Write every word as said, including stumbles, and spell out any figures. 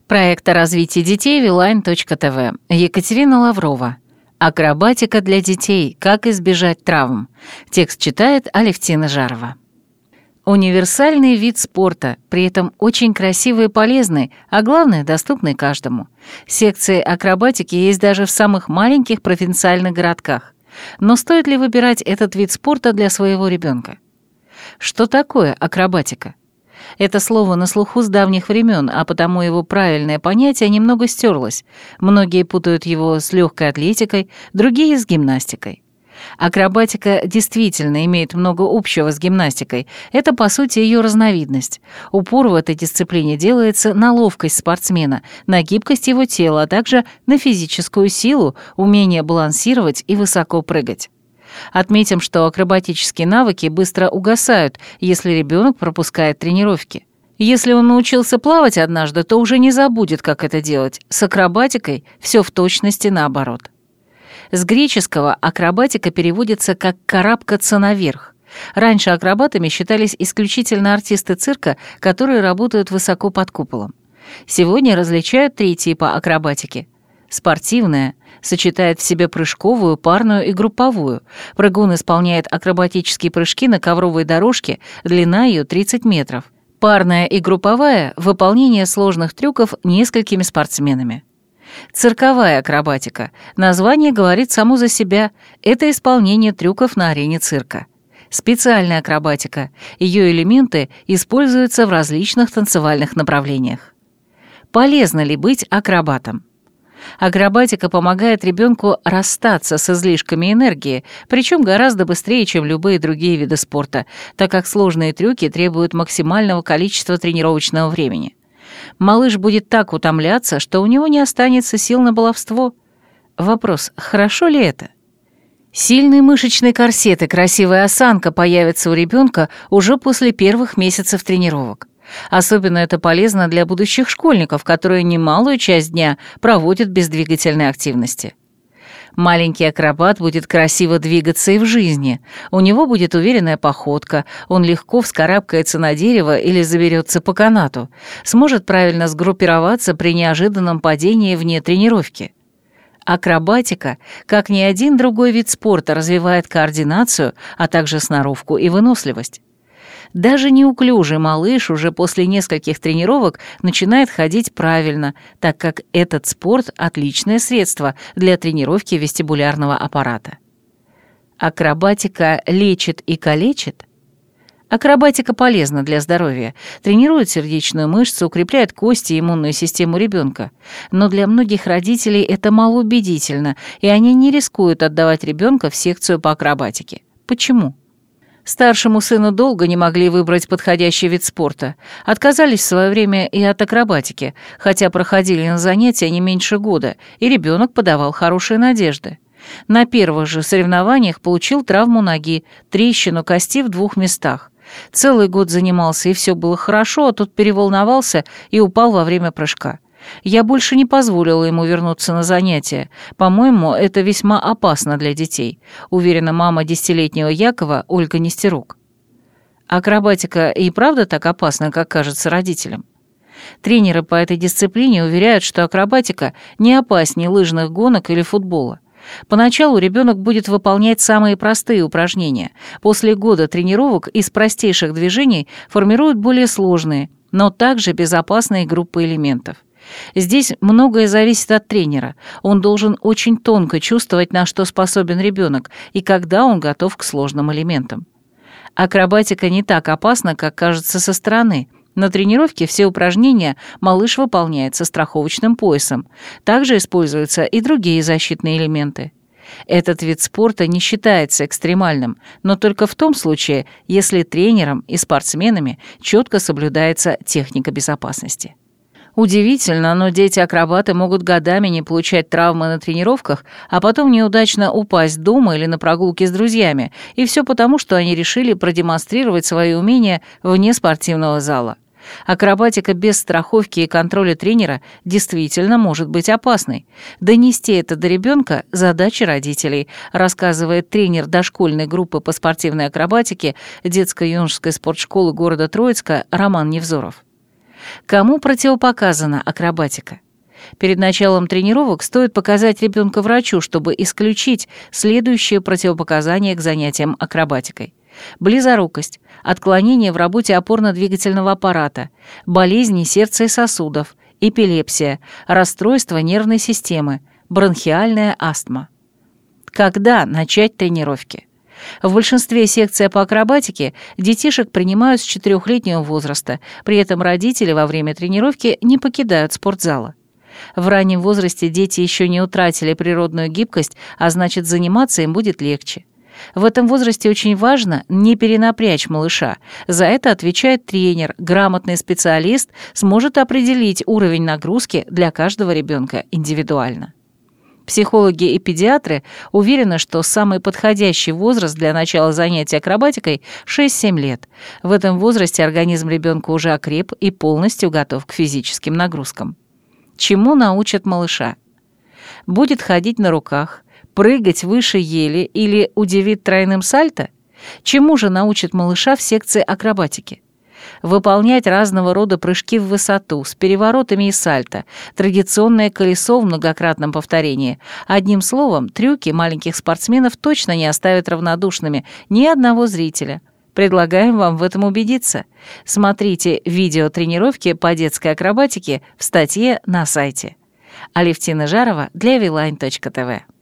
Проект о развитии детей Вилайн точка ТВ. Екатерина Лаврова. Акробатика для детей. Как избежать травм. Текст читает Алевтина Жарова. Универсальный вид спорта, при этом очень красивый и полезный, а главное, доступный каждому. Секции акробатики есть даже в самых маленьких провинциальных городках. Но стоит ли выбирать этот вид спорта для своего ребенка? Что такое акробатика? Это слово на слуху с давних времен, а потому его правильное понятие немного стерлось. Многие путают его с легкой атлетикой, другие — с гимнастикой. Акробатика действительно имеет много общего с гимнастикой. Это, по сути, ее разновидность. Упор в этой дисциплине делается на ловкость спортсмена, на гибкость его тела, а также на физическую силу, умение балансировать и высоко прыгать. Отметим, что акробатические навыки быстро угасают, если ребенок пропускает тренировки. Если он научился плавать однажды, то уже не забудет, как это делать. С акробатикой все в точности наоборот. С греческого акробатика переводится как «карабкаться наверх». Раньше акробатами считались исключительно артисты цирка, которые работают высоко под куполом. Сегодня различают три типа акробатики. Спортивная сочетает в себе прыжковую, парную и групповую. Прыгун исполняет акробатические прыжки на ковровой дорожке, длина ее тридцать метров. Парная и групповая — выполнение сложных трюков несколькими спортсменами. Цирковая акробатика. Название говорит само за себя. Это исполнение трюков на арене цирка. Специальная акробатика. Ее элементы используются в различных танцевальных направлениях. Полезно ли быть акробатом? Акробатика помогает ребенку расстаться с излишками энергии, причем гораздо быстрее, чем любые другие виды спорта, так как сложные трюки требуют максимального количества тренировочного времени. Малыш будет так утомляться, что у него не останется сил на баловство. Вопрос, хорошо ли это? Сильный мышечный корсет и красивая осанка появятся у ребенка уже после первых месяцев тренировок. Особенно это полезно для будущих школьников, которые немалую часть дня проводят без двигательной активности. Маленький акробат будет красиво двигаться и в жизни. У него будет уверенная походка, он легко вскарабкается на дерево или заберется по канату, сможет правильно сгруппироваться при неожиданном падении вне тренировки. Акробатика, как ни один другой вид спорта, развивает координацию, а также сноровку и выносливость. Даже неуклюжий малыш уже после нескольких тренировок начинает ходить правильно, так как этот спорт – отличное средство для тренировки вестибулярного аппарата. Акробатика лечит и калечит? Акробатика полезна для здоровья, тренирует сердечную мышцу, укрепляет кости и иммунную систему ребенка. Но для многих родителей это малоубедительно, и они не рискуют отдавать ребенка в секцию по акробатике. Почему? Старшему сыну долго не могли выбрать подходящий вид спорта. Отказались в свое время и от акробатики, хотя проходили на занятия не меньше года, и ребенок подавал хорошие надежды. На первых же соревнованиях получил травму ноги, трещину кости в двух местах. Целый год занимался, и все было хорошо, а тут переволновался и упал во время прыжка. Я больше не позволила ему вернуться на занятия. По-моему, это весьма опасно для детей, уверена мама десятилетнего Якова Ольга Нестерук. Акробатика и правда так опасна, как кажется родителям? Тренеры по этой дисциплине уверяют, что акробатика не опаснее лыжных гонок или футбола. Поначалу ребенок будет выполнять самые простые упражнения. После года тренировок из простейших движений формируют более сложные, но также безопасные группы элементов. Здесь многое зависит от тренера. Он должен очень тонко чувствовать, на что способен ребенок и когда он готов к сложным элементам. Акробатика не так опасна, как кажется со стороны. На тренировке все упражнения малыш выполняет со страховочным поясом. Также используются и другие защитные элементы. Этот вид спорта не считается экстремальным, но только в том случае, если тренером и спортсменами четко соблюдается техника безопасности. Удивительно, но дети-акробаты могут годами не получать травмы на тренировках, а потом неудачно упасть дома или на прогулке с друзьями, и все потому, что они решили продемонстрировать свои умения вне спортивного зала. Акробатика без страховки и контроля тренера действительно может быть опасной. Донести это до ребенка – задача родителей, рассказывает тренер дошкольной группы по спортивной акробатике детско-юношеской спортшколы города Троицка Роман Невзоров. Кому противопоказана акробатика? Перед началом тренировок стоит показать ребенка врачу, чтобы исключить следующие противопоказания к занятиям акробатикой. Близорукость, отклонение в работе опорно-двигательного аппарата, болезни сердца и сосудов, эпилепсия, расстройство нервной системы, бронхиальная астма. Когда начать тренировки? В большинстве секций по акробатике детишек принимают с четырехлетнего возраста, при этом родители во время тренировки не покидают спортзала. В раннем возрасте дети еще не утратили природную гибкость, а значит, заниматься им будет легче. В этом возрасте очень важно не перенапрячь малыша. За это отвечает тренер, грамотный специалист сможет определить уровень нагрузки для каждого ребенка индивидуально. Психологи и педиатры уверены, что самый подходящий возраст для начала занятий акробатикой – шесть-семь лет. В этом возрасте организм ребенка уже окреп и полностью готов к физическим нагрузкам. Чему научат малыша? Будет ходить на руках, прыгать выше ели или удивит тройным сальто? Чему же научат малыша в секции акробатики? Выполнять разного рода прыжки в высоту с переворотами и сальто, традиционное колесо в многократном повторении. Одним словом, трюки маленьких спортсменов точно не оставят равнодушными ни одного зрителя. Предлагаем вам в этом убедиться. Смотрите видео тренировки по детской акробатике в статье на сайте. Алевтина Жарова для Вилайн точка тэ вэ.